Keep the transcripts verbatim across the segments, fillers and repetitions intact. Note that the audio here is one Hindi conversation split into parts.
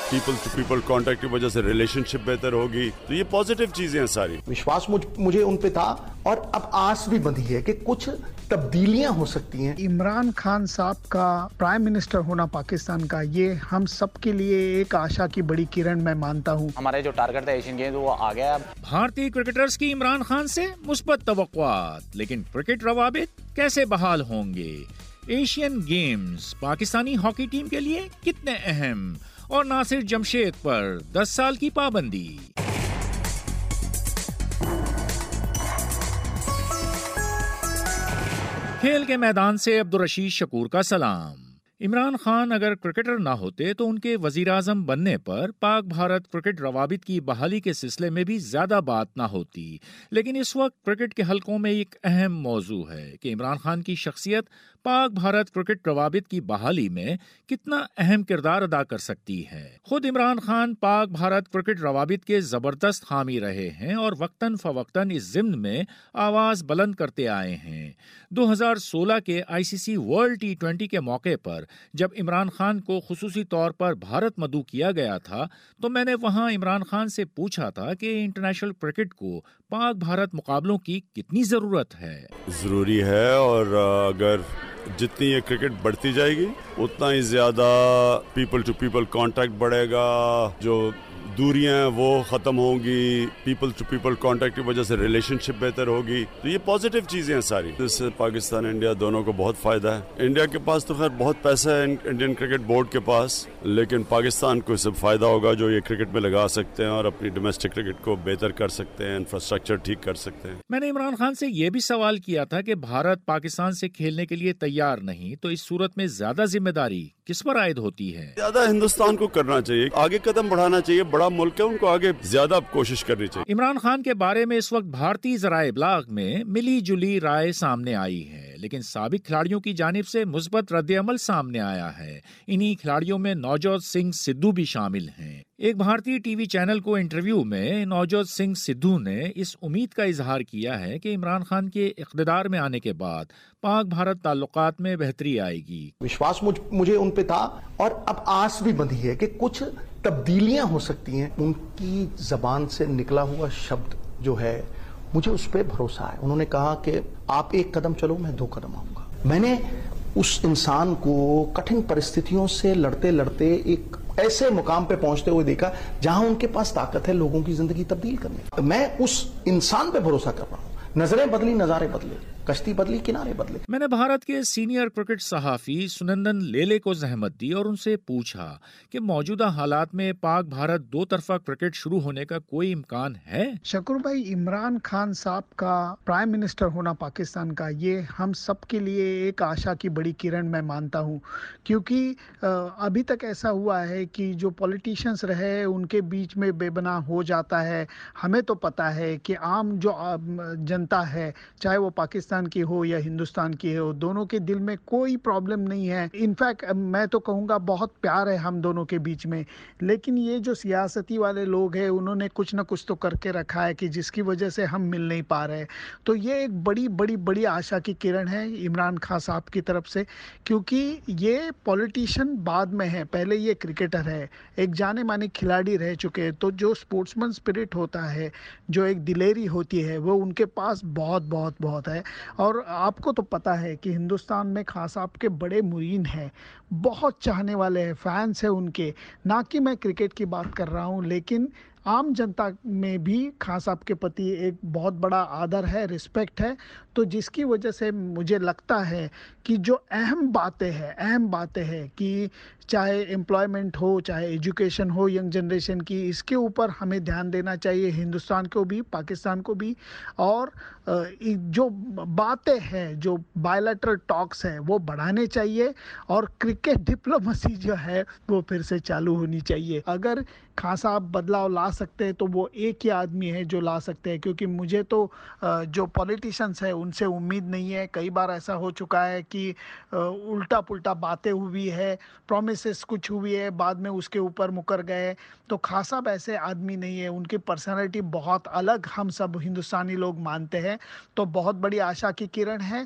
पीपल टू पीपल कांटेक्ट की वजह से रिलेशनशिप बेहतर होगी, तो ये पॉजिटिव चीजें हैं सारी। विश्वास मुझ, मुझे उन पे था और अब आस भी बंधी है कि कुछ तब्दीलियां हो सकती हैं। इमरान खान साहब का प्राइम मिनिस्टर होना पाकिस्तान का, ये हम सब के लिए एक आशा की बड़ी किरण मैं मानता हूँ। हमारे जो टारगेट था एशियन गेम्स वो आ गया। भारतीय क्रिकेटर्स की इमरान खान से मुस्बत तवक्कुआत, लेकिन क्रिकेट रवाबित कैसे बहाल होंगे? Asian games Pakistani hockey team के लिए कितने अहम? और नासिर जमशेद पर दस साल की पाबंदी। खेल के मैदान से अब्दुल रशीद शकूर का सलाम। इमरान खान अगर क्रिकेटर ना होते तो उनके वजीर-आज़म बनने पर पाक भारत क्रिकेट रवाबित की बहाली के सिलसिले में भी ज्यादा बात ना होती, लेकिन इस वक्त क्रिकेट के हलकों में एक अहम मौजू है कि इमरान खान की शख्सियत पाक भारत क्रिकेट रवाबित की बहाली में कितना अहम किरदार अदा कर सकती है। खुद इमरान खान पाक भारत क्रिकेट रवाबित के जबरदस्त हामी रहे हैं और वक्तन फवक्तन इस जिम्न में आवाज बुलंद करते आए हैं। दो हज़ार सोलह के आईसीसी वर्ल्ड टी ट्वेंटी के मौके पर जब इमरान खान को खुसूसी तौर पर भारत मदऊ किया गया था, तो मैंने वहां इमरान खान से पूछा था कि इंटरनेशनल क्रिकेट को पाक भारत मुकाबलों की कितनी जरूरत है। जरूरी है, और अगर जितनी ये क्रिकेट बढ़ती जाएगी उतना ही ज्यादा पीपल टू पीपल कांटेक्ट बढ़ेगा, जो दूरियां हैं वो खत्म होंगी, पीपल टू पीपल कांटेक्ट की वजह से रिलेशनशिप बेहतर होगी, तो ये पॉजिटिव चीजें हैं सारी। इससे पाकिस्तान इंडिया दोनों को बहुत फायदा है। इंडिया के पास तो खैर बहुत पैसा है इंडियन क्रिकेट बोर्ड के पास, लेकिन पाकिस्तान को इससे फायदा होगा जो ये क्रिकेट में लगा सकते हैं और अपनी डोमेस्टिक क्रिकेट को बेहतर कर सकते हैं, इंफ्रास्ट्रक्चर ठीक कर सकते हैं। मैंने इमरान खान से ये भी सवाल किया था कि भारत पाकिस्तान से खेलने के लिए तैयार नहीं, तो इस सूरत में ज्यादा जिम्मेदारी किस पर आयद होती है? ज्यादा हिंदुस्तान को करना चाहिए, आगे कदम बढ़ाना चाहिए, बड़ा मुल्क है, उनको आगे ज्यादा कोशिश करनी चाहिए। इमरान खान के बारे में इस वक्त भारतीय जराए इब्लाग में मिली जुली राय सामने आई है, लेकिन साबिक खिलाड़ियों की जानिब से मुस्बत रद्द-ए-अमल सामने आया है। इन्हीं खिलाड़ियों में नवजोत सिंह सिद्धू भी शामिल हैं। एक भारतीय टीवी चैनल को इंटरव्यू में नवजोत सिंह सिद्धू ने इस उम्मीद का इजहार किया है कि इमरान खान के इक़्तिदार में आने के बाद पाक भारत ताल्लुकात में बेहतरी आएगी। विश्वास मुझ, मुझे उन पे था और अब आस भी बंधी है कि कुछ तब्दीलियां हो सकती हैं। उनकी जबान से निकला हुआ शब्द जो है, मुझे उस पर भरोसा है। उन्होंने कहा कि आप एक कदम चलो, मैं दो कदम आऊंगा। मैंने उस इंसान को कठिन परिस्थितियों से लड़ते लड़ते एक ऐसे मुकाम पे पहुंचते हुए देखा जहां उनके पास ताकत है लोगों की जिंदगी तब्दील करने की। मैं उस इंसान पे भरोसा कर रहा हूं। नजरें बदली, नजारे बदले, कश्ती बदली, किनारे बदले। मैंने भारत के सीनियर क्रिकेट सहाफी सुनंदन लेले को जहमत दी और उनसे पूछा कि मौजूदा हालात में पाक भारत दो तरफा क्रिकेट शुरू होने का कोई इम्कान है? शकूर भाई, इमरान खान साहब का प्राइम मिनिस्टर होना पाकिस्तान का, ये हम सब के लिए एक आशा की बड़ी किरण मैं मानता हूँ, क्योंकि अभी तक ऐसा हुआ है कि जो पॉलिटिशियंस रहे उनके बीच में बेबना हो जाता है। हमें तो पता है कि आम जो जनता है, चाहे वो पाकिस्तान की हो या हिंदुस्तान की हो, दोनों के दिल में कोई प्रॉब्लम नहीं है। इनफैक्ट मैं तो कहूँगा बहुत प्यार है हम दोनों के बीच में। लेकिन ये जो सियासती वाले लोग हैं, उन्होंने कुछ ना कुछ तो करके रखा है कि जिसकी वजह से हम मिल नहीं पा रहे। तो ये एक बड़ी बड़ी बड़ी आशा की किरण है इमरान खान साहब की तरफ से, क्योंकि ये पॉलिटिशियन बाद में है, पहले ये क्रिकेटर है, एक जाने माने खिलाड़ी रह चुके हैं। तो जो स्पोर्ट्समैन स्पिरिट होता है, जो एक दिलेरी होती है, वो उनके पास बहुत बहुत बहुत है। और आपको तो पता है कि हिंदुस्तान में खान साहब के बड़े मुरीन हैं, बहुत चाहने वाले हैं, फैंस हैं उनके। ना कि मैं क्रिकेट की बात कर रहा हूं, लेकिन आम जनता में भी खान साहब के प्रति एक बहुत बड़ा आदर है, रिस्पेक्ट है। तो जिसकी वजह से मुझे लगता है कि जो अहम बातें हैं अहम बातें हैं कि चाहे एम्प्लॉयमेंट हो, चाहे एजुकेशन हो यंग जनरेशन की, इसके ऊपर हमें ध्यान देना चाहिए, हिंदुस्तान को भी, पाकिस्तान को भी। और जो बातें हैं, जो बायलैटरल टॉक्स हैं, वो बढ़ाने चाहिए और क्रिकेट डिप्लोमेसी जो है वो फिर से चालू होनी चाहिए। अगर खान साहब बदलाव ला सकते हैं तो वो एक ही आदमी है जो ला सकते हैं, क्योंकि मुझे तो जो पॉलिटिशियंस है उनसे उम्मीद नहीं है। कई बार ऐसा हो चुका है कि उल्टा पुल्टा बातें हुई है, प्रॉमिसेस कुछ हुई है, बाद में उसके ऊपर मुकर गए। तो खान साहब ऐसे आदमी नहीं है, उनकी पर्सनैलिटी बहुत अलग हम सब हिंदुस्तानी लोग मानते हैं। तो बहुत बड़ी आशा की किरण है।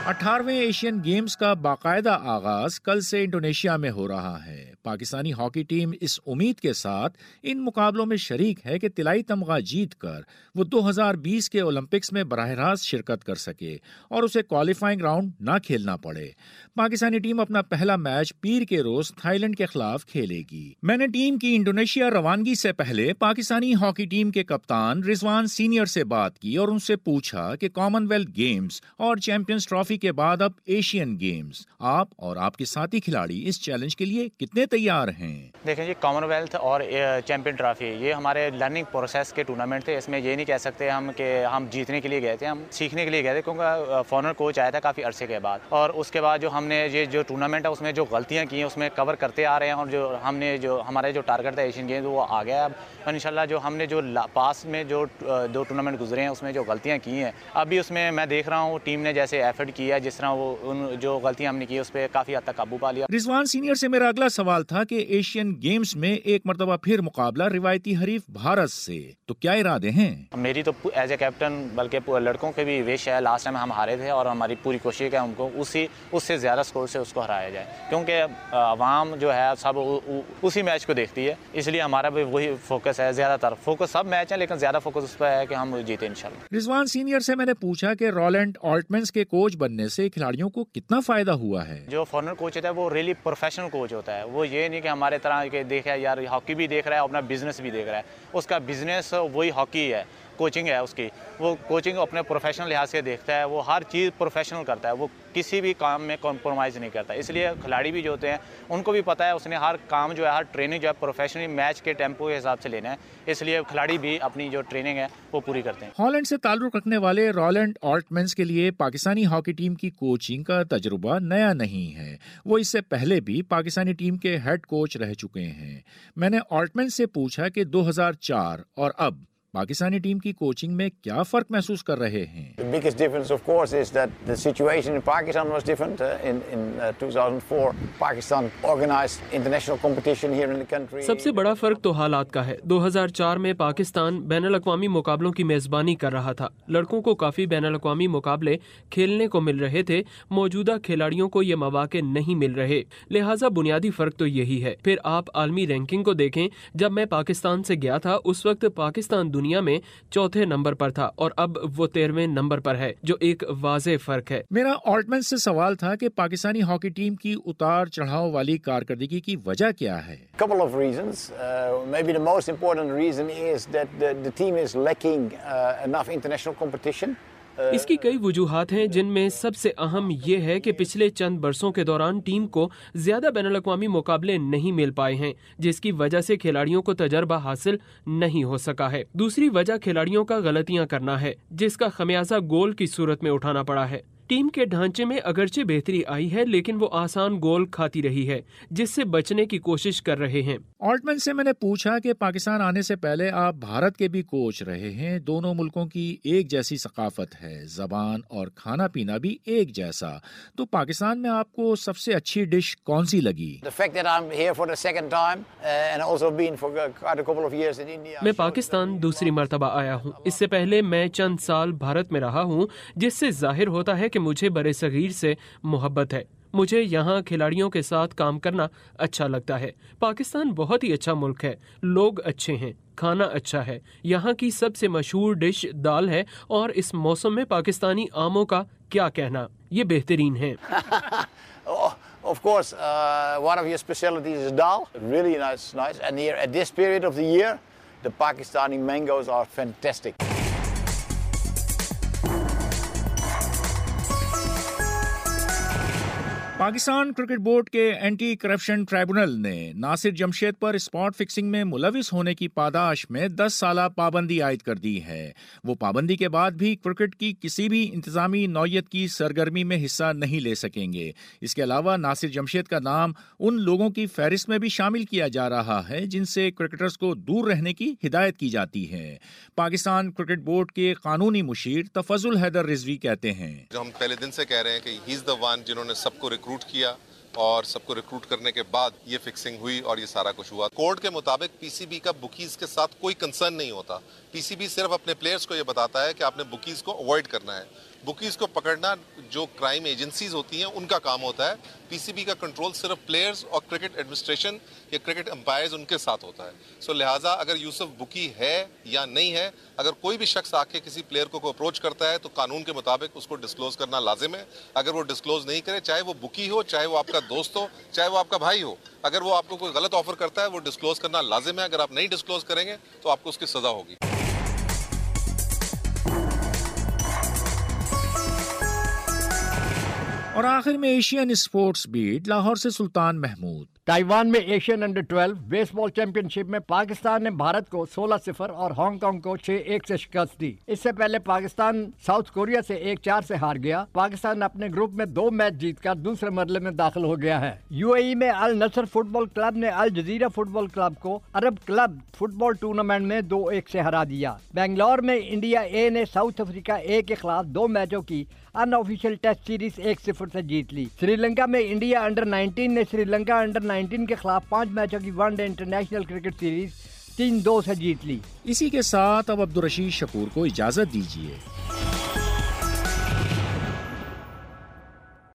अठारहवें एशियन गेम्स का बाकायदा आगाज कल से इंडोनेशिया में हो रहा है। पाकिस्तानी हॉकी टीम इस उम्मीद के साथ इन मुकाबलों में शरीक है कि तिलाई तमगा जीतकर वो दो हज़ार बीस के ओलंपिक्स में बराह रास्त शिरकत कर सके और उसे क्वालिफाइंग राउंड ना खेलना पड़े। पाकिस्तानी टीम अपना पहला मैच पीर के रोज थाईलैंड के खिलाफ खेलेगी। मैंने टीम की इंडोनेशिया रवानगी से पहले पाकिस्तानी हॉकी टीम के कप्तान रिजवान सीनियर से बात की और उनसे पूछा कि कॉमनवेल्थ गेम्स और चैंपियंस ट्रॉफी के बाद अब एशियन गेम्स, आप और आपके साथी खिलाड़ी इस चैलेंज के लिए कितने तैयार हैं? देखें जी, कॉमनवेल्थ और चैंपियन ट्रॉफी ये हमारे लर्निंग प्रोसेस के टूर्नामेंट थे। इसमें ये नहीं कह सकते हम कि हम जीतने के लिए गए थे, हम सीखने के लिए गए थे, क्योंकि फॉरेनर कोच आया था काफ़ी अरसे के बाद। और उसके बाद जो हमने ये जो टूर्नामेंट है उसमें जो गलतियाँ की हैं उसमें कवर करते आ रहे हैं, और जो हमने जो हमारे जो टारगेट था एशियन गेम्स वो आ गया। अब इंशाल्लाह जो हमने जो पास में जो दो टूर्नामेंट गुजरे हैं उसमें जो गलतियाँ की हैं अभी उसमें मैं देख रहा हूँ टीम ने जैसे एफर्ट किया, जिस तरह वो उन जो गलतियाँ हमने की उस पर काफ़ी हद तक काबू पा लिया। रिजवान सीनियर से मेरा अगला सवाल था कि एशियन गेम्स में एक मरतबा फिर मुकाबला रिवायती हरीफ भारत से, तो क्या इरादे हैं? मेरी तो एज ए कैप्टन बल्कि लड़कों के भी विश है, लास्ट टाइम हम हारे थे और हमारी पूरी कोशिश है उनको उसी उससे ज़्यादा स्कोर से उसको हराया जाए, क्योंकि आवाम जो है सब उ, उ, उसी मैच को देखती है, इसलिए हमारा भी वही फोकस है। ज़्यादातर फोकस सब मैच है लेकिन ज़्यादा फोकस उस पर है कि हम जीते इंशाल्लाह। रिजवान सीनियर से मैंने पूछा कि रोलैंड ऑल्टमैन्स के कोच बनने से खिलाड़ियों को कितना फायदा हुआ है? जो फॉरेनर कोच होता है वो रियली प्रोफेशनल कोच होता है। वो ये नहीं कि हमारे तरह के देखे यार हॉकी भी देख रहा है अपना बिजनेस भी देख रहा है, उसका बिजनेस वही हॉकी है, कोचिंग है उसकी, वो कोचिंग अपने प्रोफेशनल लिहाज से देखता है, वो हर चीज़ प्रोफेशनल करता है, वो किसी भी काम में कॉम्प्रोमाइज़ नहीं करता। इसलिए खिलाड़ी भी जो होते हैं उनको भी पता है उसने हर काम जो है हर ट्रेनिंग जो है प्रोफेशनली मैच के टेम्पो के हिसाब से लेना है, इसलिए खिलाड़ी भी अपनी जो ट्रेनिंग है वो पूरी करते हैं। हॉलैंड से ताल्लुक़ रखने वाले रोलैंड ऑल्टमैन्स के लिए पाकिस्तानी हॉकी टीम की कोचिंग का तजुर्बा नया नहीं है, वो इससे पहले भी पाकिस्तानी टीम के हेड कोच रह चुके हैं। मैंने ऑल्टमैन्स से पूछा कि दो हज़ार चार और अब पाकिस्तानी टीम की कोचिंग में क्या फर्क महसूस कर रहे हैं? The biggest difference, of course, is that the situation in Pakistan was different. Uh, in in uh, two thousand four, Pakistan organized international competition here in the country. सबसे बड़ा फर्क तो हालात का है। दो हज़ार चार में पाकिस्तान बैनुल-अक़वामी मुकाबलों की मेजबानी कर रहा था। लड़कों को काफी बैनुल-अक़वामी मुकाबले खेलने को मिल रहे थे, मौजूदा खिलाड़ियों को ये मौके नहीं मिल रहे, लिहाजा बुनियादी फर्क तो यही है। फिर आप आलमी रैंकिंग को देखें, जब मैं पाकिस्तान से गया था उस वक्त पाकिस्तान दुनिया में चौथे नंबर पर था और अब वो तेरहवें नंबर पर है, जो एक वाज़े फर्क है। मेरा ऑल्टमैन्स से सवाल था कि पाकिस्तानी हॉकी टीम की उतार चढ़ाव वाली कारकर्दगी की वजह क्या है? Couple of reasons. Uh, maybe the most important reason is that the, the team is lacking uh, enough international competition. इसकी कई वजूहात हैं, जिनमें सबसे अहम ये है कि पिछले चंद बरसों के दौरान टीम को ज्यादा बैनुल-अक़वामी मुकाबले नहीं मिल पाए हैं, जिसकी वजह से खिलाड़ियों को तजर्बा हासिल नहीं हो सका है। दूसरी वजह खिलाड़ियों का गलतियां करना है, जिसका खमियाजा गोल की सूरत में उठाना पड़ा है। टीम के ढांचे में अगरचे बेहतरी आई है, लेकिन वो आसान गोल खाती रही है, जिससे बचने की कोशिश कर रहे हैं। ऑल्टमैन से मैंने पूछा कि पाकिस्तान आने से पहले आप भारत के भी कोच रहे हैं, दोनों मुल्कों की एक जैसी सकाफत है, जबान और खाना पीना भी एक जैसा, तो पाकिस्तान में आपको सबसे अच्छी डिश कौन सी लगी? मैं पाकिस्तान दूसरी मर्तबा आया हूँ। इससे पहले मैं चंद साल भारत में रहा हूँ, जिससे जाहिर होता है कि मुझे बड़े सगीर से मोहब्बत है। मुझे यहाँ खिलाड़ियों के साथ काम करना अच्छा लगता है। पाकिस्तान बहुत ही अच्छा मुल्क है, लोग अच्छे हैं, खाना अच्छा है। यहाँ की सबसे मशहूर डिश दाल है और इस मौसम में पाकिस्तानी आमों का क्या कहना, ये बेहतरीन है। Of course, uh, one of your specialties is dal. Really nice, nice. And here at this period of the year, the Pakistani mangoes are fantastic. Pakistan cricket board के एंटी करप्शन ट्राइब्यूनल ने नासिर जमशेद पर स्पॉट फिक्सिंग में मुलविस होने की पादाश में दस साला पाबंदी आयद कर दी है। वो पाबंदी के बाद भी क्रिकेट की किसी भी इंतजामी नौयत की सरगर्मी में हिस्सा नहीं ले सकेंगे। इसके अलावा नासिर जमशेद का नाम उन लोगों की फहरिस्त में भी शामिल किया जा रहा है जिनसे क्रिकेटर्स को दूर रहने की हिदायत की जाती है। पाकिस्तान क्रिकेट बोर्ड के कानूनी मुशीर तफजुल हैदर रिजवी कहते हैं, जो हम पहले दिन से कह रहे हैं कि ही इज द वन जिन्होंने सबको रिक्रूट किया और सबको रिक्रूट करने के बाद ये फिक्सिंग हुई और ये सारा कुछ हुआ। कोर्ट के मुताबिक पीसीबी का बुकीज के साथ कोई कंसर्न नहीं होता। पीसीबी सिर्फ अपने प्लेयर्स को ये बताता है कि आपने बुकीज को अवॉइड करना है। बुकीज को पकड़ना जो क्राइम एजेंसीज होती हैं उनका काम होता है। पीसीबी का कंट्रोल सिर्फ प्लेयर्स और क्रिकेट एडमिनिस्ट्रेशन या क्रिकेट अंपायर्स उनके साथ होता है। सो लिहाजा अगर यूसुफ बुकी है या नहीं है, अगर कोई भी शख्स आके किसी प्लेयर को अप्रोच करता है तो कानून के मुताबिक उसको डिस्क्लोज करना लाजिम है। अगर वो डिस्क्लोज नहीं करे, चाहे वो बुकी हो, चाहे वो आपका दोस्त हो, चाहे वो आपका भाई हो, अगर वो आपको कोई गलत ऑफर करता है वो डिस्क्लोज करना लाजिम है। अगर आप नहीं डिस्क्लोज करेंगे तो आपको उसकी सजा होगी। और आखिर में एशियन स्पोर्ट्स बीट लाहौर से सुल्तान महमूद। ताइवान में Asian under twelve baseball championship में पाकिस्तान ने भारत को सोलह सिफर और हांगकांग को छह एक से शिकस्त दी। इससे पहले पाकिस्तान साउथ कोरिया से एक चार से हार गया। पाकिस्तान अपने ग्रुप में दो मैच जीतकर दूसरे मरले में दाखिल हो गया है। यूएई में अल नसर फुटबॉल क्लब ने अल जजीरा फुटबॉल क्लब को अरब क्लब फुटबॉल टूर्नामेंट में दो एक से हरा दिया। बेंगलोर में इंडिया ए ने साउथ अफ्रीका ए के खिलाफ दो मैचों की अनऑफिशियल टेस्ट सीरीज एक सिफर से जीत ली। श्रीलंका में इंडिया अंडर नाइनटीन ने श्रीलंका अंडर नाइनटीन के खिलाफ पांच मैचों की वनडे इंटरनेशनल क्रिकेट सीरीज तीन दो से जीत ली। इसी के साथ अब अब्दुल रशीद शकूर को इजाजत दीजिए।